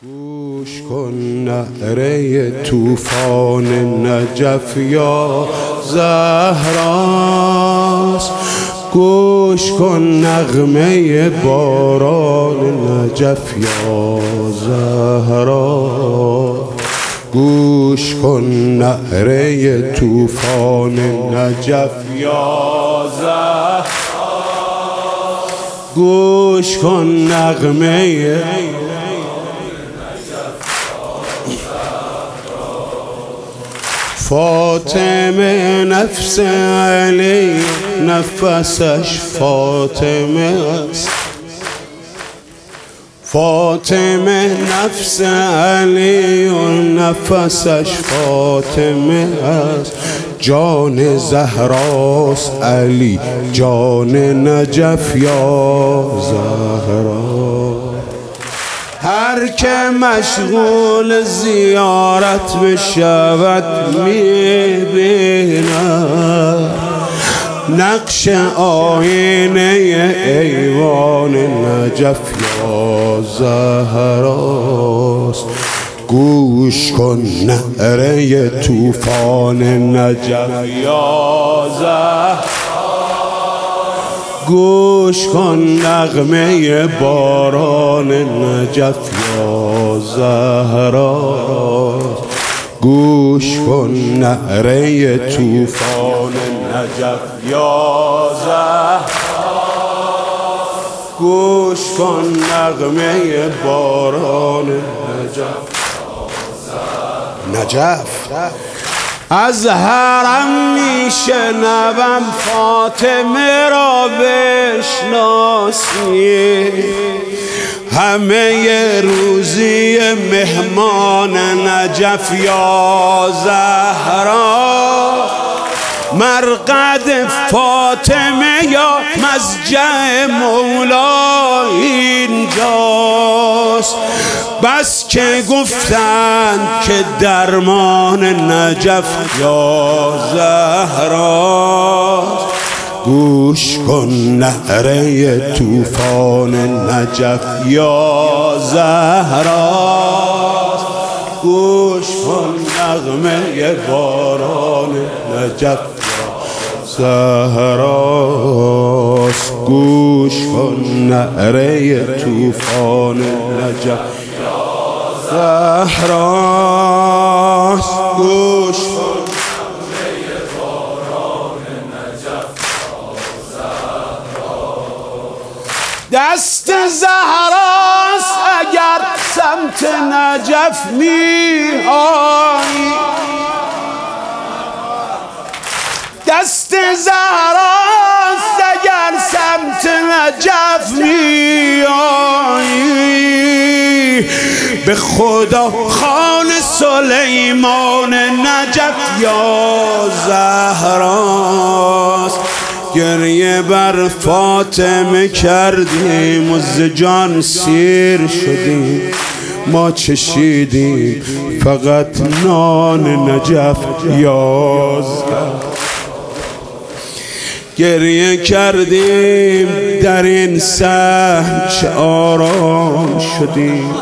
گوش کن نعره طوفان نجف یا زهراست، گوش کن نغمه باران نجف یا زهرا، گوش کن نعره طوفان نجف یا زهرا، گوش کن نغمه فاطمه نفس علی نفسش فاطمه است، فاطمه نفس علی و نفسش فاطمه است، جان زهراست علی جان نجف یا زهرا. هر که مشغول زیارت بشود می‌بیند نقش آینه ایوان نجف یا زهراست، گوش کن نعره طوفان نجف یا زهرا، گوش کن نغمه باران نجف یا زهرا، گوش کن نعره طوفان نجف یا زهرا، گوش کن نغمه باران نجف. از حرم میشنوم فاطمه را بشناسی، همه روزی مهمان نجف یا زهرا، مرقد فاطمه یا مضجع مولا اینجاست، بس که گفتند که درمان نجف یا زهراست، گوش کن نعره طوفان نجف یا زهراست، گوش کن نغمه باران نجف زهراست، گوش کن نعره طوفان نجف زهراست، گوش کن نعره باران نجف زهراست. دست زهراست اگر سمت نجف می‌آیی، دست زهراست اگر سمت نجف می‌آیی، به خدا خان سلیمان نجف یا زهراست، گریه بر فاطمه کردیم و ز جان سیر شدیم، ما چشیدیم فقط نان نجف یا زهرا، گریه کردیم در این صحن چه آرام شدیم،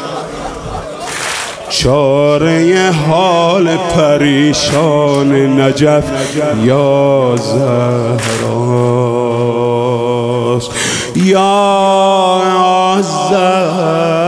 چاره حال پریشان نجف یا زهراست یا زهرا.